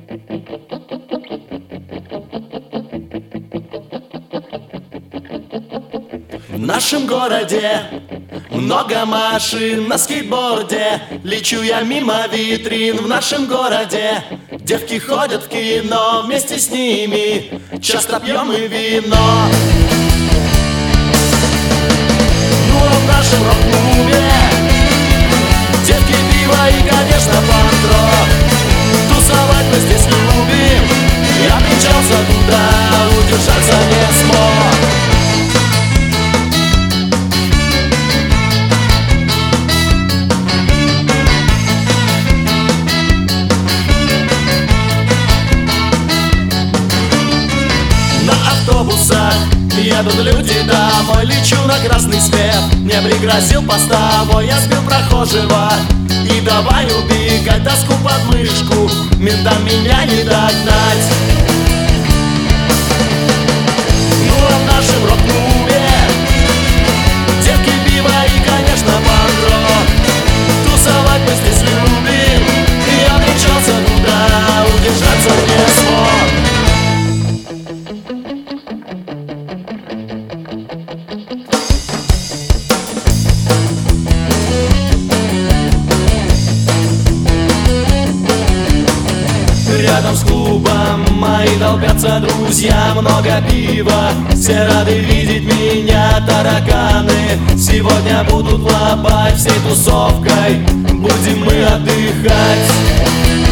В нашем городе много машин на скейтборде. Лечу я мимо витрин в нашем городе. Девки ходят в кино, вместе с ними часто пьем и вино. Ну а в нашем рок-клубе девки, пиво и, конечно, панк-рок. Тусовать мы здесь любим. Я примчался туда, удержаться не смог. Едут люди домой, лечу на красный свет. Мне пригрозил постовой, я сбил прохожего. И давай убегать, доску под мышку, ментам меня не догнать. Ну а в нашем рок-клубе девки, пиво и, конечно, панк-рок. Тусовать мы здесь любим. Я примчался туда, удержаться не смог. Рядом с клубом мои толпятся друзья, много пива, все рады видеть меня, тараканы. Сегодня будут лапать всей тусовкой, будем мы отдыхать.